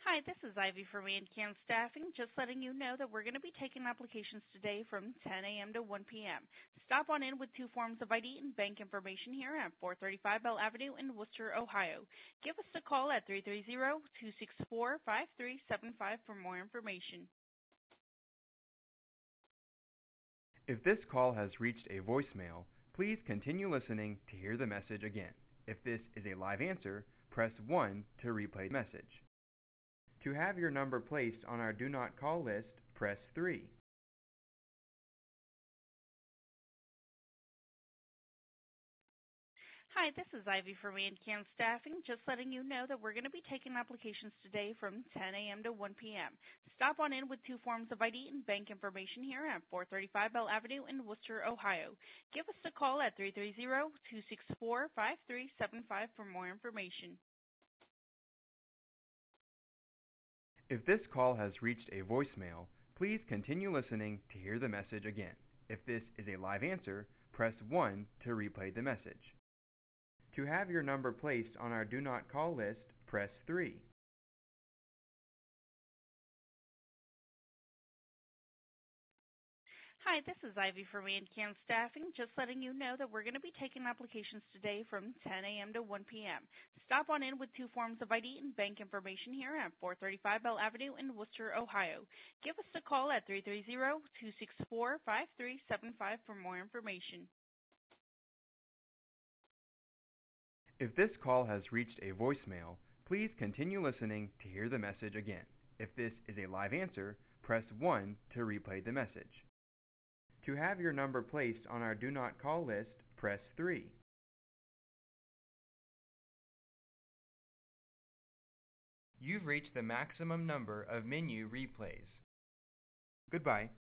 Hi, this is Ivy from Can Staffing. Just letting you know that we're going to be taking applications today from 10 a.m. to 1 p.m. Stop on in with two forms of ID and bank information here at 435 Bell Avenue in Worcester, Ohio. Give us a call at 330-264-5375 for more information. If this call has reached a voicemail, please continue listening to hear the message again. If this is a live answer, press 1 to replay the message. To have your number placed on our Do Not Call list, press 3. Hi, this is Ivy from Can Staffing. Just letting you know that we're going to be taking applications today from 10 a.m. to 1 p.m. Stop on in with two forms of ID and bank information here at 435 Bell Avenue in Worcester, Ohio. Give us a call at 330-264-5375 for more information. If this call has reached a voicemail, please continue listening to hear the message again. If this is a live answer, press 1 to replay the message. To have your number placed on our Do Not Call list, press 3. Hi, this is Ivy from Can Staffing. Just letting you know that we're going to be taking applications today from 10 a.m. to 1 p.m. Stop on in with two forms of ID and bank information here at 435 Bell Avenue in Worcester, Ohio. Give us a call at 330-264-5375 for more information. If this call has reached a voicemail, please continue listening to hear the message again. If this is a live answer, press 1 to replay the message. To have your number placed on our Do Not Call list, press 3. You've reached the maximum number of menu replays. Goodbye.